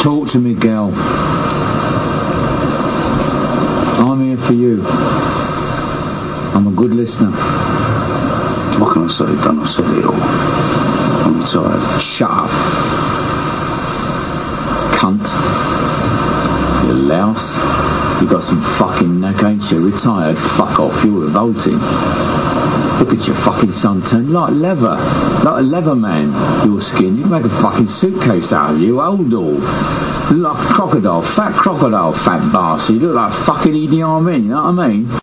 Talk to me, girl. I'm here for you. I'm a good listener. What can I say? Done, I said it all. I'm retired. Shut up. Cunt. You louse. You got some fucking neck, ain't you? Retired. Fuck off. You're revolting. Look at your fucking suntan. Like leather. Like a leather man. Your skin. You'd make a fucking suitcase out of you. Old all. You look like a crocodile. Fat crocodile, fat bastard. You look like fucking Idi Amin. You know what I mean?